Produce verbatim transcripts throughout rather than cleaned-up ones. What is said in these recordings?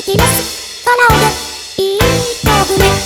きますカラオケいい曲ね。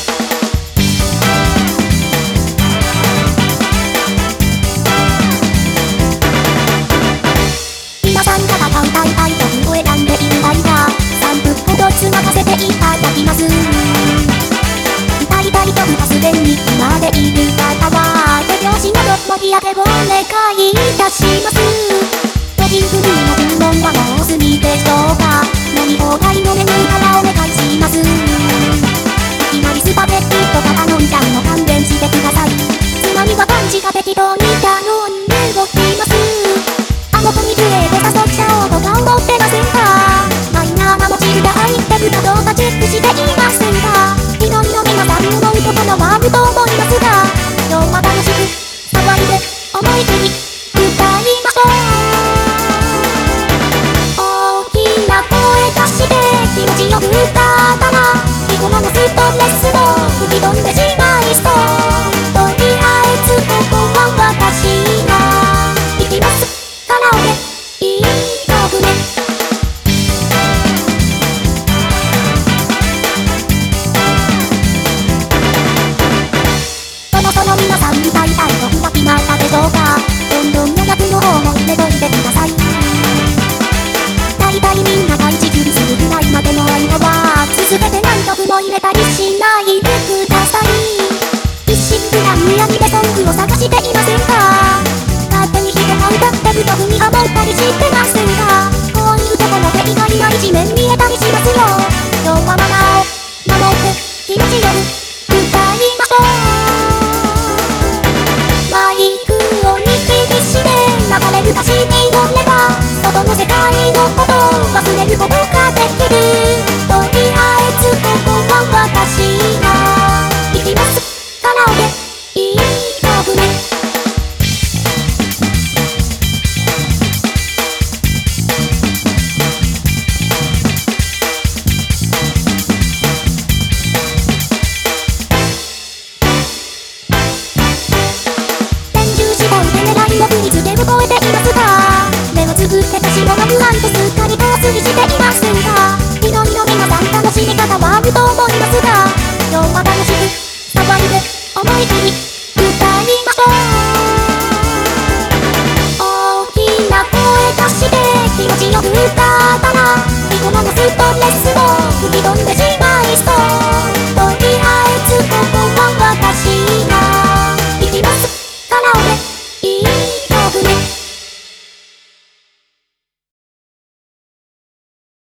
皆さんから歌いたい曲を選んでいる間さんぷんほどつながせていただきます。歌いたい曲がすでに決まっている方は手拍子など盛り上げをお願いいたします。ウェディングの注文はもうすぎでしょうか。飲み放題のメニューからお願いします。いきなりスパゲッティとか頼んじゃうの勘弁してください。つまみはパンチが適当に頼んでおきます。あの子にデュエット誘っちゃおうとか思ってませんか。マイナーな持ち腕アイテムかどうかチェックしていませんか。いろいろ皆さん思うところはあると思いますが、今日は楽しく騒いで思い切り歌いましょう。大きな声出して気持ちよく歌ったら日頃のストレスも吹き飛んでしまいそう。とりあえずここは私が行きますカラオケいい曲ね。そろそろ皆さん歌いたい曲は決まったでしょうか。どんどん予約の方も入れといてください。大体みんなが一巡するぐらいまでの間は続けて何曲も入れたりしないでください。一心不乱に闇でソングを探していませんか。勝手に人が歌ってる曲にハモったりしてませんか。こういうところで意外な一面見えたりしますよ。今日はマナーを守って気持ちよく歌いましょう。マイクを握りしめ流れる歌詞に乗れば外の世界のことを忘れることができる。とりあえずここは私が行きますカラオケいい曲ね。振り付け覚えていますか。目をつぶってた白の不安とすっかりコースにしていませんか。いろいろ皆さん楽しみ方はあると思いますが、今日は楽しく騒いで思い切り歌いましょう。大きな声出して気持ちよく歌ったら日頃のストレスも